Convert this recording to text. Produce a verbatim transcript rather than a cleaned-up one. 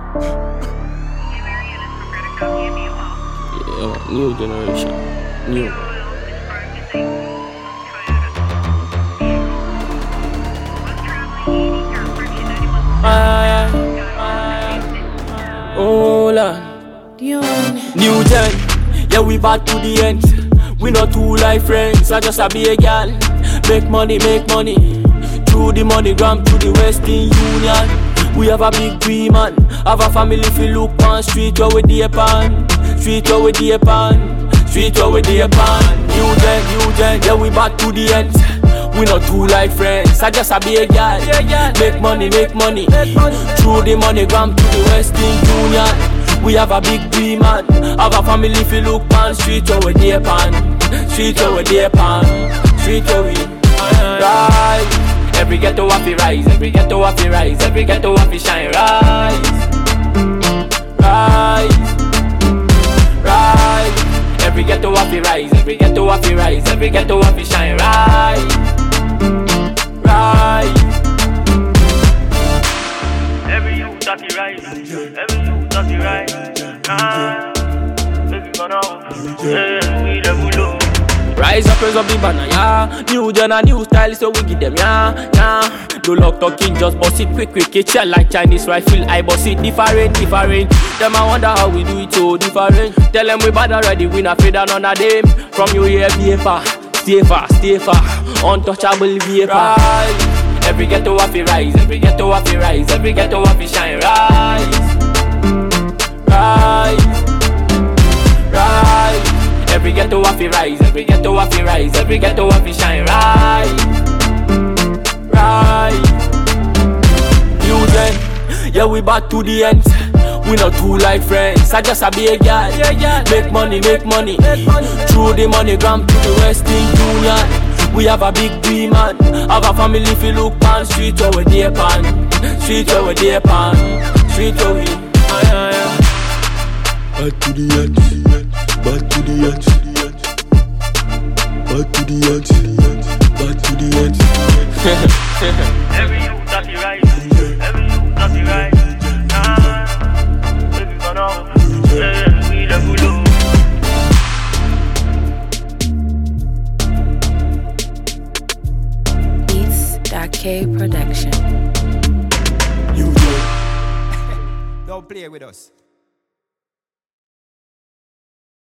Yeah, new generation. New. Oh Lord. New gen. Yeah, we back to the end. We not two life friends. I just a be a gal. Make money, make money. Through the money gram to the Western Union. We have a big dream man. Have a family if you look on street where we dey pan. Street where we dey pan. Street where we dey pan. New gen, new gen. Yeah, we back to the end. We not two life friends. I just a be a gal. Make money, make money. Through the money gram to the Western Union. We have a big dream man. Have a family if you look on street where we dey pan. Street where we dey pan. Street where we rise. Every ghetto have to rise. Every ghetto have to rise. Every ghetto have to shine. Rise. Rise. Rise. Every ghetto have to rise. Every ghetto have to rise. Every ghetto have to shine. Rise. Rise. Every youth have to rise. Every youth have to rise. Ah, baby, gonna yeah, we the bull. Rise up, raise up the banner, yeah. New gen and new style, so we give them, yeah, yeah. No luck talking, just boss it quick, quick. It's like Chinese rifle, I boss it different, different. Them I wonder how we do it so different. Tell them we bad already, we not afraid of none of them. From you here, be far, stay far, stay far. Untouchable vapor. Rise. Every ghetto have to rise, every ghetto have to rise, every ghetto have to shine. Rise. Rise. Rise. Every ghetto have to rise, every ghetto have to rise, every ghetto have to shine. Rise. Rise. New gen, yeah, we back to the end. We not two like friends. I just a be a gal. Make money, make money. Through the money gram to the Western Union. We have a big dream man. Have a family if you look on street where we dey pan. Street where we dey pan. Street where we back to the end. Back to the end. Back to the end. Back to the end. Every youth have to rise. Every youth have to rise. Ah, baby, gonna yeah, we the bull. K Production. Don't play with us.